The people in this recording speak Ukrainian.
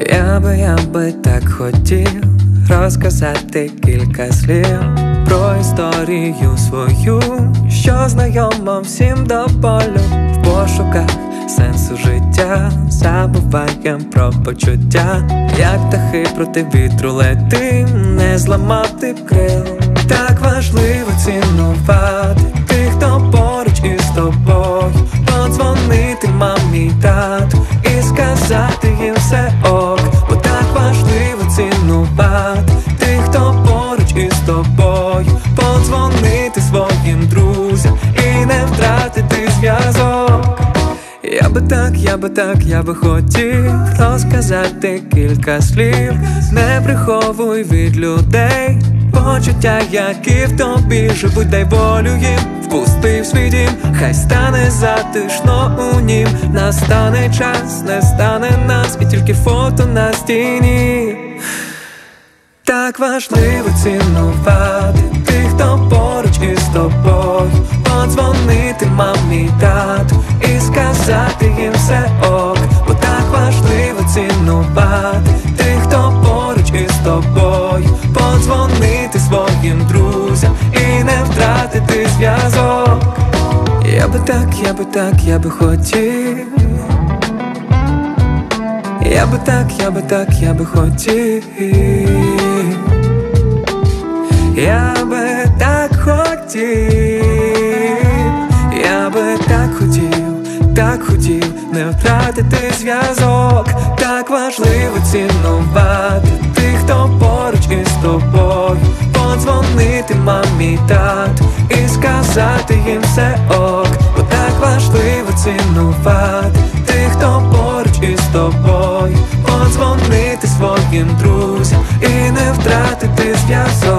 Я би так хотів розказати кілька слів про історію свою, що знайома всім до болю. В пошуках сенсу життя забуваєм про почуття, як птахи проти вітру летим, не зламати б крил. Так важливо цінувати тих, хто поруч із тобою, подзвонити мамі, тату і сказати їм все ок. Бо так важливо цінувати тих, хто поруч із тобою, подзвонити своїм друзям і не втратити зв'язок. Я би хотів розказати кілька слів. Не приховуй від людей почуття, які в тобі живуть, дай волю їм. Впусти в свій дім, хай стане затишно у нім. Настане час, не стане нас, і тільки фото на стіні. Так важливо цінувати тих, хто поруч із тобою, подзвонити мамі, тату і сказати їм все ок. Бо так важливо цінувати тих, хто поруч із тобою, подзвонити своїм друзям і не втратити зв'язок. Я би хотів. Я би так хотів. Я би так хотів не втратити зв'язок. Так важливо цінувати тих, хто поруч із тобою, подзвонити мамі, тату і сказати їм все ок. Бо так важливо цінувати тих, хто поруч із тобою, подзвонити своїм друзям і не втратити зв'язок.